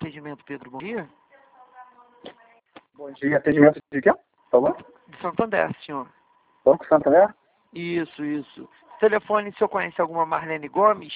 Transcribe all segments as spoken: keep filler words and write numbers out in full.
atendimento, Pedro. Bom dia. Bom dia. Atendimento de quê? Por favor? De Santander, senhor. Banco Santander? Isso, isso. Telefone, o senhor conhece alguma Marlene Gomes?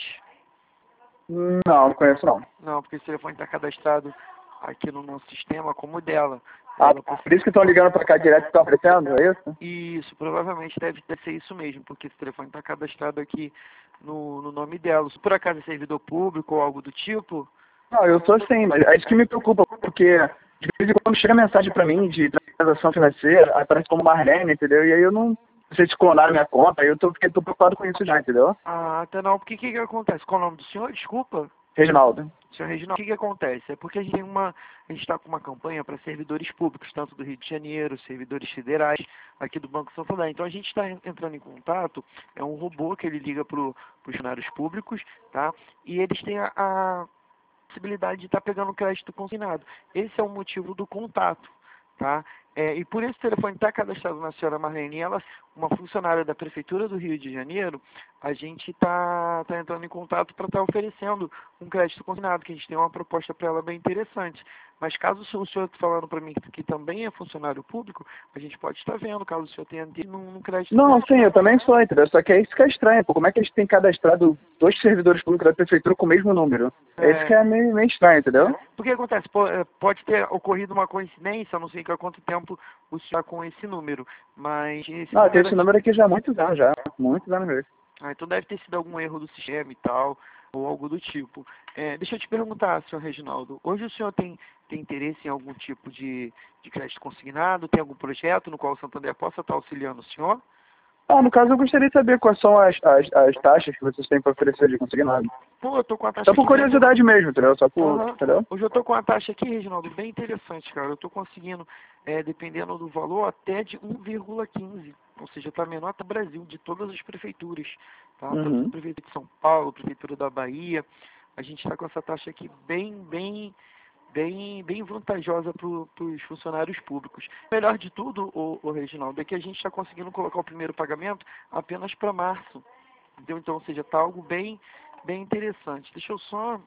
Não, não conheço não. Não, porque esse telefone está cadastrado aqui no nosso sistema como dela. Ah, Ela, por isso que estão ligando para cá direto e estão oferecendo, é isso? Isso, provavelmente deve, deve ser isso mesmo, porque esse telefone está cadastrado aqui no, no nome dela. Se por acaso é servidor público ou algo do tipo... Não, eu sou sim, mas é isso que me preocupa, porque de vez em quando chega mensagem para mim de transação financeira, aparece como Marlene, entendeu? E aí eu não sei se clonaram minha conta, aí eu tô, fiquei, tô preocupado com isso já, entendeu? Ah, até não, porque o que, que acontece? Qual é o nome do senhor? Desculpa. Reginaldo. Senhor Reginaldo, o que, que acontece? É porque a gente tem uma, a gente está com uma campanha para servidores públicos, tanto do Rio de Janeiro, servidores federais, aqui do Banco Santander. Então a gente está entrando em contato, é um robô que ele liga para os funcionários públicos, tá? E eles têm a, a possibilidade de estar tá pegando crédito consignado. Esse é o motivo do contato, tá? É, e por esse telefone estar tá cadastrado na senhora Marlene, ela, uma funcionária da Prefeitura do Rio de Janeiro, a gente está tá entrando em contato para estar tá oferecendo um crédito consignado, que a gente tem uma proposta para ela bem interessante. Mas caso o senhor esteja falando para mim que, que também é funcionário público, a gente pode estar vendo, caso o senhor tenha num crédito Não, consignado. sim, eu também sou, entendeu? Só que é isso que é estranho, pô. Como é que a gente tem cadastrado dois servidores públicos da Prefeitura com o mesmo número? É, é isso que é meio, meio estranho, entendeu? É. Porque acontece, pode ter ocorrido uma coincidência, não sei há quanto tempo o senhor está com esse número, mas... Esse não, número tem esse número aqui já há muitos anos, já. Muitos anos mesmo. Ah, então deve ter sido algum erro do sistema e tal, ou algo do tipo. É, deixa eu te perguntar, senhor Reginaldo, hoje o senhor tem, tem interesse em algum tipo de, de crédito consignado? Tem algum projeto no qual o Santander possa estar auxiliando o senhor? Ah, no caso eu gostaria de saber quais são as, as, as taxas que vocês têm para oferecer de consignado. Pô, eu tô com a taxa Só por aqui curiosidade mesmo. mesmo, entendeu? Só por, Uhum. entendeu? Hoje eu tô com a taxa aqui, Reginaldo, bem interessante, cara. Eu tô conseguindo, é, dependendo do valor, até de um vírgula quinze. Ou seja, tá menor até o Brasil, de todas as prefeituras. Tá? Uhum. Tanto a Prefeitura de São Paulo, a Prefeitura da Bahia. A gente está com essa taxa aqui bem, bem, bem, bem vantajosa para os funcionários públicos. O melhor de tudo, o, o Reginaldo, é que a gente está conseguindo colocar o primeiro pagamento apenas para março. Entendeu? Então, ou seja, está algo bem, bem interessante. Deixa eu só,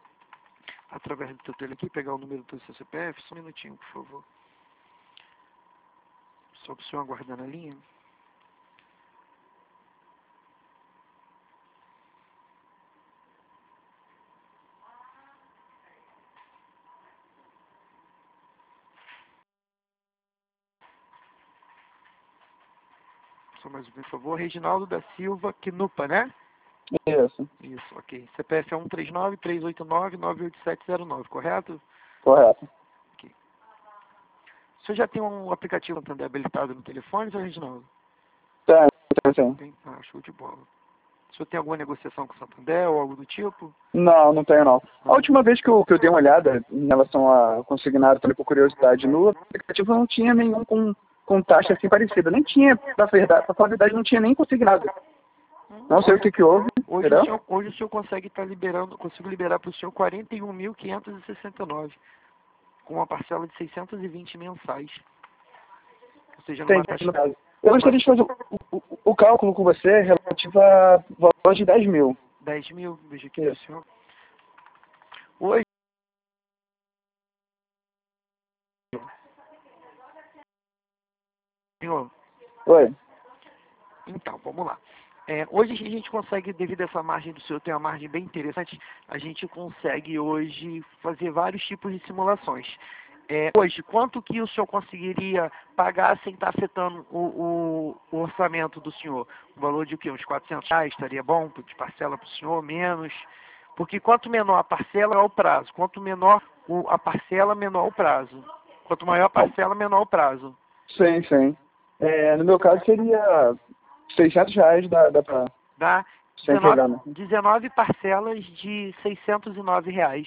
através do teu telefone aqui, pegar o número do seu C P F. Só um minutinho, por favor. Só para o senhor aguardar na linha. Só mais um, por favor. Reginaldo da Silva Quinupa, né? Isso. Isso, ok. C P F é um três nove, três oito nove, nove oito sete zero nove, correto? Correto. Ok. O senhor já tem um aplicativo Santander habilitado no telefone, senhor Reginaldo? Tem, tem sim. Tem? Ah, show de bola. O senhor tem alguma negociação com o Santander ou algo do tipo? Não, não tenho não. A última vez que eu, que eu dei uma olhada em relação a consignado, também por curiosidade, no aplicativo não tinha nenhum com, com taxa assim parecida. Nem tinha, pra verdade, pra falar a verdade, não tinha nem consignado. Não sei o que que houve, Hoje entendeu? o senhor, hoje o senhor consegue estar liberando, consigo liberar para o senhor quarenta e um mil quinhentos e sessenta e nove, com uma parcela de seiscentos e vinte mensais. Ou seja, numa Tem, taxa... no caso. Eu gostaria de fazer o, o, o cálculo com você relativo a valor de dez mil. dez mil, veja aqui Isso. do senhor. Hoje... Senhor, Oi. então, vamos lá. É, hoje a gente consegue, devido a essa margem do senhor ter uma margem bem interessante, a gente consegue hoje fazer vários tipos de simulações. É, hoje, quanto que o senhor conseguiria pagar sem estar afetando o, o, o orçamento do senhor? O valor de o quê? Uns quatrocentos reais estaria bom de parcela para o senhor, menos? Porque quanto menor a parcela, maior o prazo. Quanto menor o, a parcela, menor o prazo. Quanto maior a parcela, menor o prazo. Sim, sim. É, no meu caso seria seiscentos reais, dá, dá pra... Dá Sem dezenove, programa. dezenove parcelas de seiscentos e nove reais.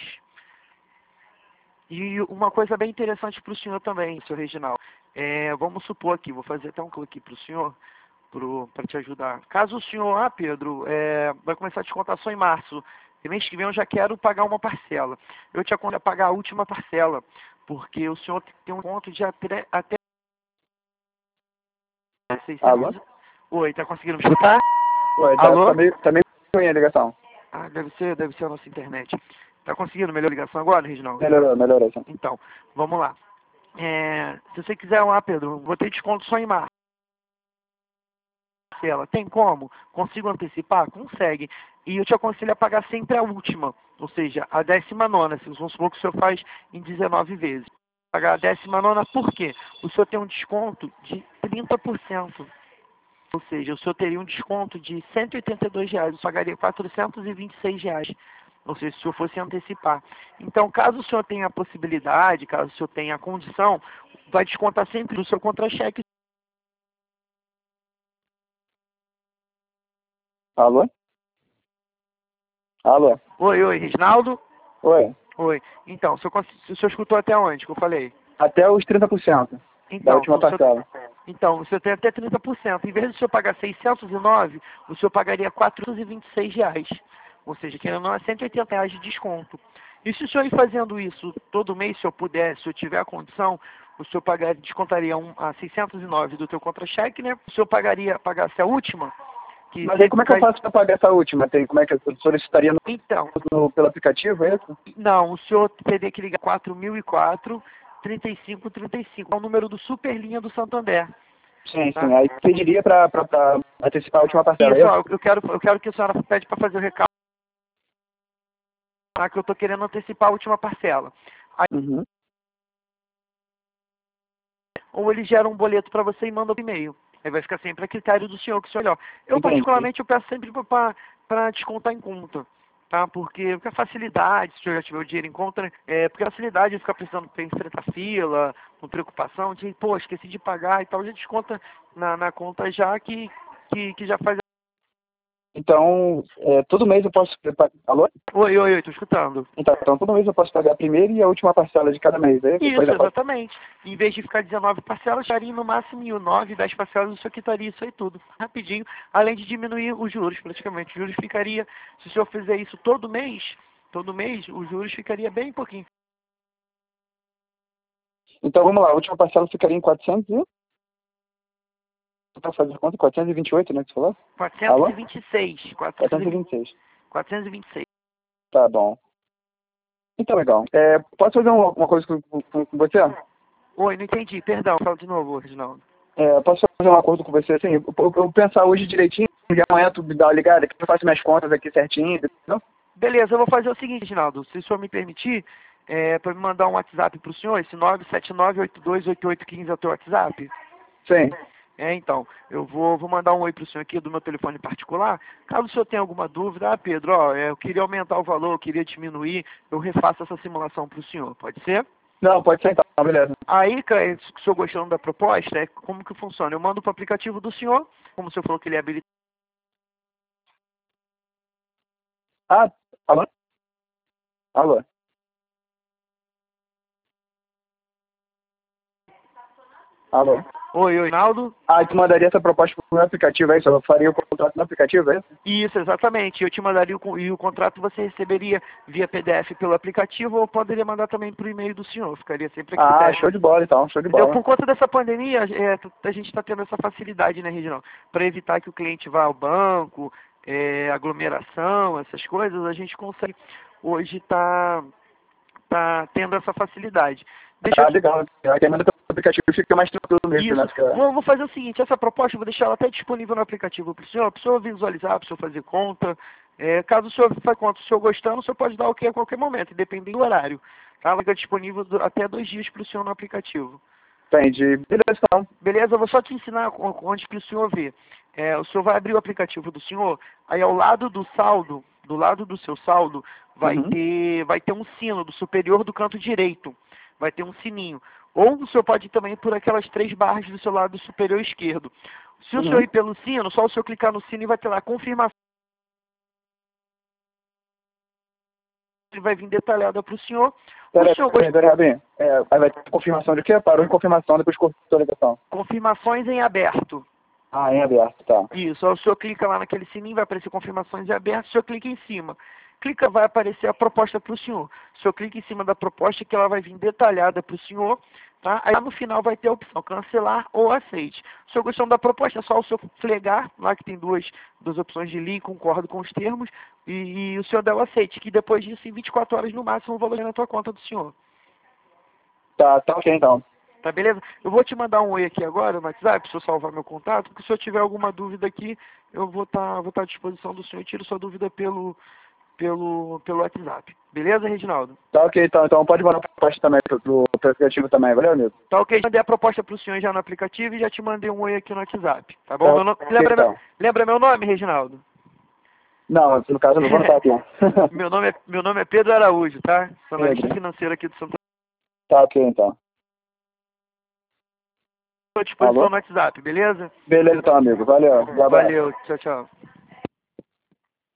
E uma coisa bem interessante para o senhor também, senhor Reginaldo. É, vamos supor aqui, vou fazer até um clique para o senhor, para te ajudar. Caso o senhor, ah, Pedro, é, vai começar a descontar só em março. E mês que vem eu já quero pagar uma parcela. Eu te aconselho a pagar a última parcela, porque o senhor tem um ponto de até, até Alô? seiscentos... Oi, tá conseguindo me escutar? Oi, tá, Alô? tá meio, tá meio ruim a ligação. Ah, deve ser, deve ser a nossa internet. Tá conseguindo melhor ligação agora, Reginaldo? Melhorou, melhorou. Sim. Então, vamos lá. É, se você quiser lá, Pedro, vou ter desconto só em março. Ela tem como? Consigo antecipar? Consegue. E eu te aconselho a pagar sempre a última, ou seja, a décima nona. Se vamos supor que o senhor faz em dezenove vezes. Pagar a décima nona por quê? O senhor tem um desconto de trinta por cento. Ou seja, o senhor teria um desconto de cento e oitenta e dois reais. Eu pagaria quatrocentos e vinte e seis reais. Ou seja, se o senhor fosse antecipar. Então, caso o senhor tenha a possibilidade, caso o senhor tenha a condição, vai descontar sempre do seu contra-cheque. Alô? Alô? Oi, oi, Reginaldo? Oi. Oi. Então, o senhor, cons- o senhor escutou até onde que eu falei? Até os trinta por cento da Então, última o senhor, parcela. então, o senhor tem até trinta por cento. Em vez de o senhor pagar seiscentos e nove, o senhor pagaria quatrocentos e vinte e seis reais. Ou seja, que não é cento e oitenta reais de desconto. E se o senhor ir fazendo isso todo mês, se eu puder, se eu tiver a condição, o senhor pagar, descontaria um, a seiscentos e nove do teu contra-cheque, né? O senhor pagaria, pagasse a última, que Mas aí como é que eu cai- faço para pagar essa última? Tem, como é que eu solicitaria no, Então, no- pelo aplicativo, é isso? não, o senhor teria que ligar quatro mil e quatro, trinta e cinco trinta e cinco. É o número do Superlinha do Santander. Sim, Tá? sim. Aí pediria para antecipar a última parcela, Isso, é ó, isso? eu quero, eu quero que a senhora pede para fazer o recado, tá? Que eu estou querendo antecipar a última parcela. Aí, Uhum. ou ele gera um boleto para você e manda por e-mail. Aí vai ficar sempre a critério do senhor, que o senhor olhar. Eu, Entendi. particularmente, eu peço sempre para descontar em conta. Tá? Porque, porque a facilidade, se o senhor já tiver o dinheiro em conta, né? É, porque a facilidade de ficar precisando pra enfrentar fila, com preocupação, de, pô, esqueci de pagar e tal, já desconta na, na conta já que, que, que já faz. Então, é, todo mês eu posso... Alô? Oi, oi, oi, tô escutando. Então, então, todo mês eu posso pagar a primeira e a última parcela de cada mês, é isso? Depois Isso, eu posso- exatamente. Em vez de ficar dezenove parcelas, estaria no máximo em nove, dez parcelas, o senhor quitaria isso aí tudo, rapidinho, além de diminuir os juros, praticamente. Os juros ficaria, se o senhor fizer isso todo mês, todo mês, os juros ficaria bem pouquinho. Então, vamos lá. A última parcela ficaria em quatrocentos e... Tá fazendo conta? quatrocentos e vinte e oito, né, que você falou? quatrocentos e vinte e seis. quatrocentos e vinte e seis. quatrocentos e vinte e seis. Tá bom. Então, legal. É, posso fazer uma, uma coisa com, com, com você? Oi, não entendi, perdão, fala de novo, Reginaldo. É, posso fazer um acordo com você, assim, eu, eu, eu pensar hoje direitinho, e amanhã tu me dá uma ligada, que eu faço minhas contas aqui certinho, entendeu? Beleza, eu vou fazer o seguinte, Reginaldo, se o senhor me permitir, é, para me mandar um WhatsApp para o senhor, esse nove sete nove oito dois oito oito um cinco é o teu WhatsApp? Sim. É, então, eu vou, vou mandar um oi para o senhor aqui do meu telefone particular. Caso o senhor tenha alguma dúvida, ah, Pedro, ó, é, eu queria aumentar o valor, eu queria diminuir, eu refaço essa simulação para o senhor, pode ser? Não, pode ser então, beleza. Aí, cara, se o senhor gostando da proposta, é como que funciona? Eu mando para o aplicativo do senhor, como o senhor falou que ele é habilitado. Ah, alô? Alô? Alô? Oi, oi, Naldo? Ah, tu mandaria essa proposta pro meu aplicativo, é isso? Eu faria o contrato no aplicativo, é isso? Isso, exatamente. Eu te mandaria o, con- e o contrato você receberia via P D F pelo aplicativo ou poderia mandar também por e-mail do senhor. Ficaria sempre aqui. Ah, show de bola então, show de Entendeu? bola. Por conta dessa pandemia, é, t- a gente está tendo essa facilidade, né, Reginaldo? Para evitar que o cliente vá ao banco, é, aglomeração, essas coisas, a gente consegue hoje estar tá, tá tendo essa facilidade. Deixa eu Ah, te legal. Aí quem manda pelo aplicativo fica mais tranquilo mesmo, né? Isso. Fica... Vou, vou fazer o seguinte, essa proposta eu vou deixar ela até disponível no aplicativo para o senhor, para o senhor visualizar, para o senhor fazer conta. É, caso o senhor faça conta, o senhor gostando, o senhor pode dar o que a qualquer momento, independente do horário. Tá? Ela fica disponível do- até dois dias para o senhor no aplicativo. Entendi. Beleza, então. Beleza? Eu vou só te ensinar o- onde que o senhor vê. É, o senhor vai abrir o aplicativo do senhor, aí ao lado do saldo, do lado do seu saldo, vai, Uhum. ter, vai ter um sino do superior do canto direito. Vai ter um sininho. Ou o senhor pode ir também por aquelas três barras do seu lado superior esquerdo. Se o Uhum. senhor ir pelo sino, só o senhor clicar no sino e vai ter lá confirmação. Ele vai vir detalhada para o senhor. O Peraí, senhor peraí, gost... peraí, Rabinho. É, aí vai ter confirmação de quê? Parou em confirmação, depois cortou a ligação. Confirmações em aberto. Ah, em aberto, tá. Isso, aí o senhor clica lá naquele sininho, vai aparecer confirmações em aberto, o senhor clica em cima. Clica, vai aparecer a proposta para o senhor. O senhor clica em cima da proposta que ela vai vir detalhada para o senhor, tá? Aí lá no final vai ter a opção cancelar ou aceite. Se o senhor gostando da proposta, é só o senhor flegar, lá que tem duas, duas opções de li, concordo com os termos, e, e o senhor der o aceite, que depois disso, em vinte e quatro horas no máximo, o valor é na tua conta do senhor. Tá, tá ok então. Tá, beleza? Eu vou te mandar um oi aqui agora no WhatsApp, se eu salvar meu contato, porque se eu tiver alguma dúvida aqui, eu vou estar vou tá à disposição do senhor e tiro sua dúvida pelo, pelo, pelo WhatsApp. Beleza, Reginaldo? Tá ok então, então pode mandar a proposta também pro, pro, pro aplicativo também, valeu, amigo? Tá ok, já mandei a proposta pro senhor já no aplicativo e já te mandei um oi aqui no WhatsApp, tá bom? Tá, Meu nome, ok, lembra, então. meu, lembra meu nome, Reginaldo? Não, no caso eu não vou anotar aqui. meu, nome é, meu nome é Pedro Araújo, tá? Sou analista Pedro. financeiro aqui do Santo Tá ok então. Estou à disposição Alô? no WhatsApp, beleza? Beleza então, amigo. Valeu. Um abraço. Valeu, tchau, tchau.